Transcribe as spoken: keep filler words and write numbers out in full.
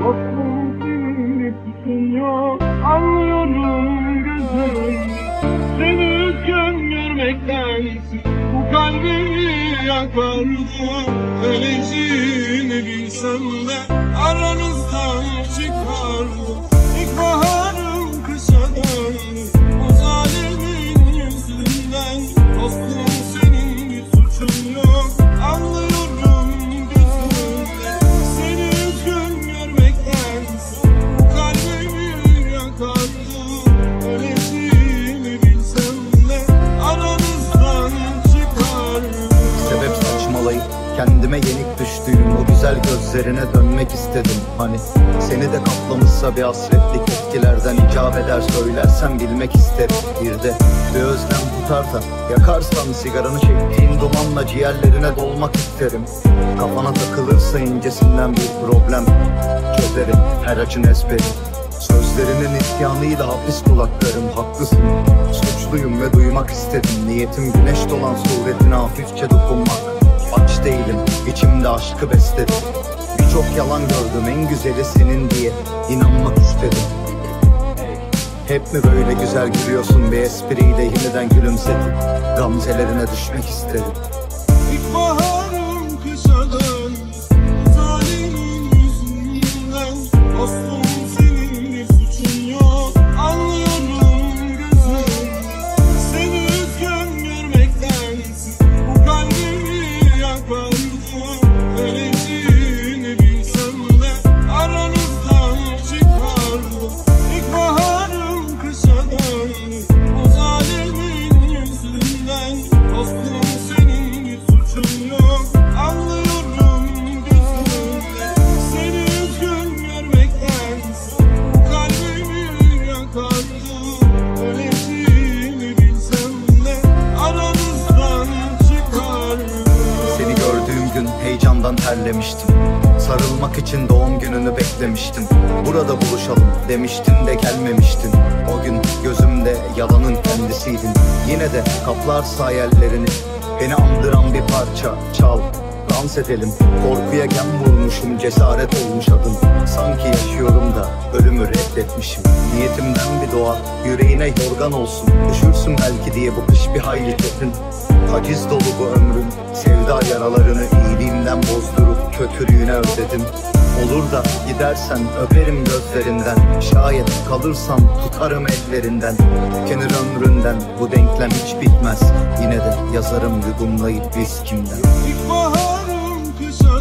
Aklım seninle tutunuyor, anlıyorum gözlerim. Seni üzgün görmektensin, bu kalbimi yakardı. Öleceğini bilsem de aranızdan çıkardım. İlkbaharım kışa döndü, o zalimin yüzünden. Dostum senin bir suçun yok, anlıyorum gözünde. Seni üzgün görmektensin, bu kalbimi yakardı. Öleceğini bilsem de aranızdan çıkardım. Sebep saçmalayıp kendime yenik düştüğüm o güzel gözlerine dönmek istedim. Hani seni de kaplamışsa bir hasretlik, etkilerden icap eder söylersen bilmek isterim. Bir de bir özlem tutar da yakarsan sigaranı çektiğin dumanla ciğerlerine dolmak isterim. Kafana takılırsa incesinden bir problem çözerim her açın ezberi. Sözlerinin isyanıyla hapis kulaklarım, haklısın. Suçluyum ve duymak istedim. Niyetim güneş dolan suretine hafifçe dokunmak. Aç değilim, içimde aşkı besledim. Birçok yalan gördüm, en güzeli senin diye inanmak istedim. Hep mi böyle güzel gülüyorsun, bir espriyle yeniden gülümsedin. Gamzelerine düşmek istedim. İlkbaharım kışa döndü, zalimin yüzünden. Dostum senin bir suçun yok, anlıyorum gözünde. Seni üzgün görmektensin, bu kalbimi yakardı. Öleceğini bilsem de aranızdan çıkardım. İlkbaharım kışa döndü, o zalimin yüzünden. Dostum senin bir suçun yok, anlıyorum gözünde. Seni üzgün görmektensin, bu kalbimi yakardı. Öleceğini bilsem de aranızdan çıkardım. Seni gördüğüm gün heyecandan terlemiştim. Sarılmak için doğum gününü beklemiştim. Burada buluşalım demiştin de gelmemiştin. O gün gözümde yalanın kendisiydin. Yine de kaplarsa hayallerini, beni andıran bir parça çal. Dans edelim, korkuya gem vurmuşum, cesaret olmuş adım. Sanki yaşıyorum da ölümü reddetmişim. Niyetimden bir doğa, yüreğine yorgan olsun. Üşürsün belki diye bu kış bir hayli kesin. Haciz dolu bu ömrüm, sevda yaralarını iyiliğimden bozdurup kötülüğüne ödedim. Olur da gidersen öperim gözlerinden, şayet kalırsan tutarım ellerinden. Tükenir ömründen, bu denklem hiç bitmez. Yine de yazarım yudumlayıp viskimden. İlkbaharım kışa